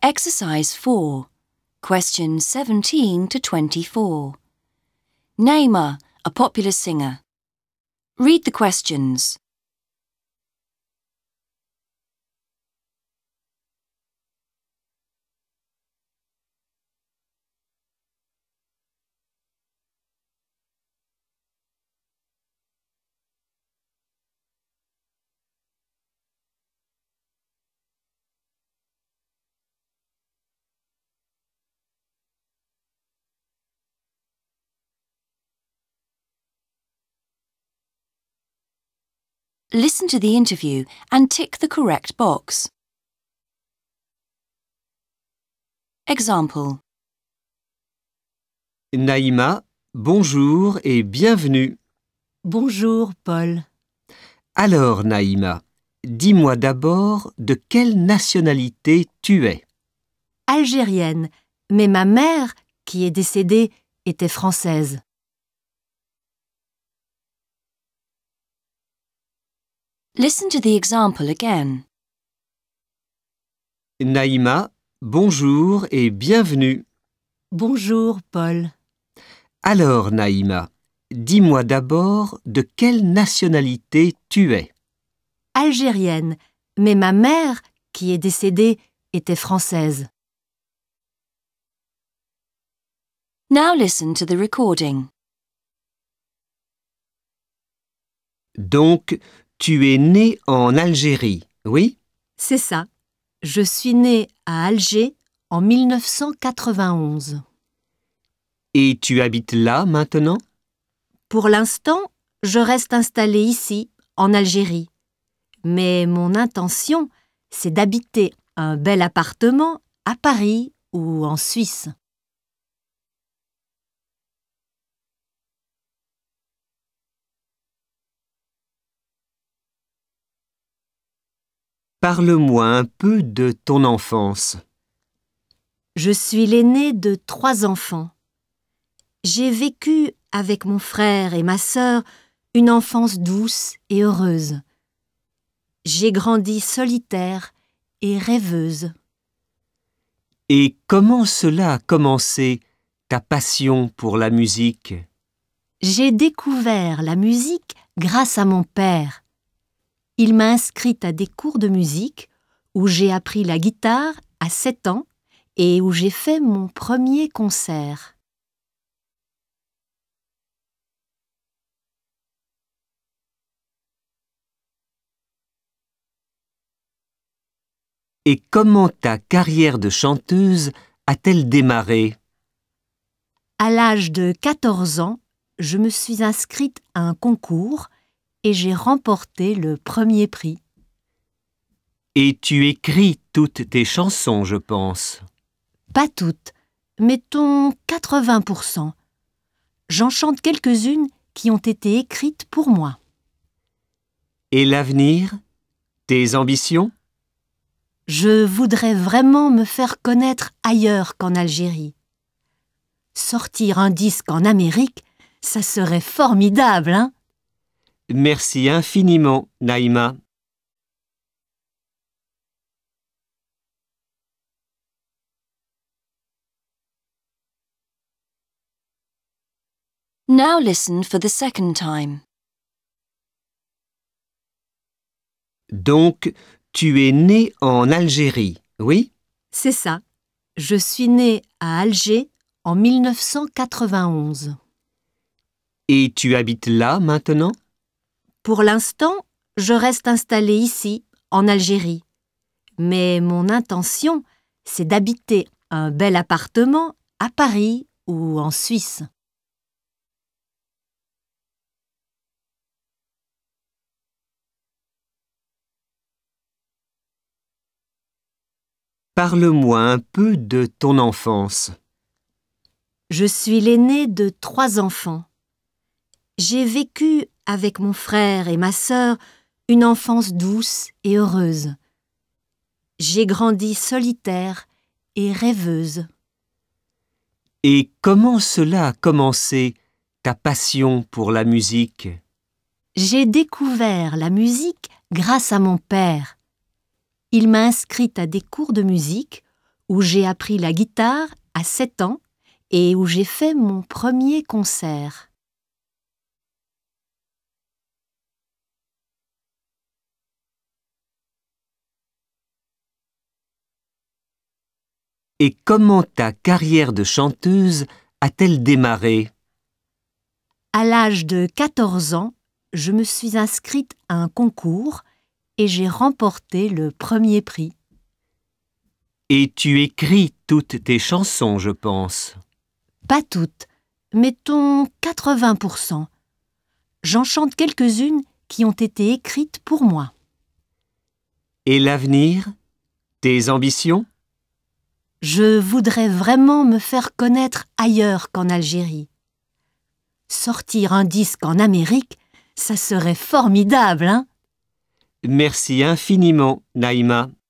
Exercise 4, questions 17 to 24. Name a popular singer. Read the questions. Listen to the interview and tick the correct box. Example. Naïma, bonjour et bienvenue. Bonjour, Paul. Alors, Naïma, dis-moi d'abord de quelle nationalité tu es. Algérienne, mais ma mère, qui est décédée, était française. Listen to the example again. Naïma, bonjour et bienvenue. Bonjour, Paul. Alors, Naïma, dis-moi d'abord de quelle nationalité tu es. Algérienne, mais ma mère, qui est décédée, était française. Now listen to the recording. Donc, tu es né en Algérie, oui? C'est ça. Je suis née à Alger en 1991. Et tu habites là maintenant? Pour l'instant, je reste installée ici, en Algérie. Mais mon intention, c'est d'habiter un bel appartement à Paris ou en Suisse. Parle-moi un peu de ton enfance. Je suis l'aînée de 3 enfants. J'ai vécu avec mon frère et ma sœur une enfance douce et heureuse. J'ai grandi solitaire et rêveuse. Et comment cela a commencé, ta passion pour la musique? J'ai découvert la musique grâce à mon père. Il m'a inscrite à des cours de musique où j'ai appris la guitare à 7 ans et où j'ai fait mon premier concert. Et comment ta carrière de chanteuse a-t-elle démarré? À l'âge de 14 ans, je me suis inscrite à un concours et j'ai remporté le premier prix. Et tu écris toutes tes chansons, je pense. Pas toutes, mettons 80%. J'en chante quelques-unes qui ont été écrites pour moi. Et l'avenir? Tes ambitions? Je voudrais vraiment me faire connaître ailleurs qu'en Algérie. Sortir un disque en Amérique, ça serait formidable, hein? Merci infiniment, Naïma. Now listen for the second time. Donc, tu es né en Algérie, oui? C'est ça. Je suis née à Alger en 1991. Et tu habites là maintenant? Pour l'instant, je reste installée ici, en Algérie. Mais mon intention, c'est d'habiter un bel appartement à Paris ou en Suisse. Parle-moi un peu de ton enfance. Je suis l'aînée de 3 enfants. J'ai vécu avec mon frère et ma sœur une enfance douce et heureuse. J'ai grandi solitaire et rêveuse. Et comment cela a commencé, ta passion pour la musique? J'ai découvert la musique grâce à mon père. Il m'a inscrite à des cours de musique où j'ai appris la guitare à 7 ans et où j'ai fait mon premier concert. Et comment ta carrière de chanteuse a-t-elle démarré? À l'âge de 14 ans, je me suis inscrite à un concours et j'ai remporté le premier prix. Et tu écris toutes tes chansons, je pense. Pas toutes, mettons 80%. J'en chante quelques-unes qui ont été écrites pour moi. Et l'avenir? Tes ambitions? Je voudrais vraiment me faire connaître ailleurs qu'en Algérie. Sortir un disque en Amérique, ça serait formidable, hein? Merci infiniment, Naïma.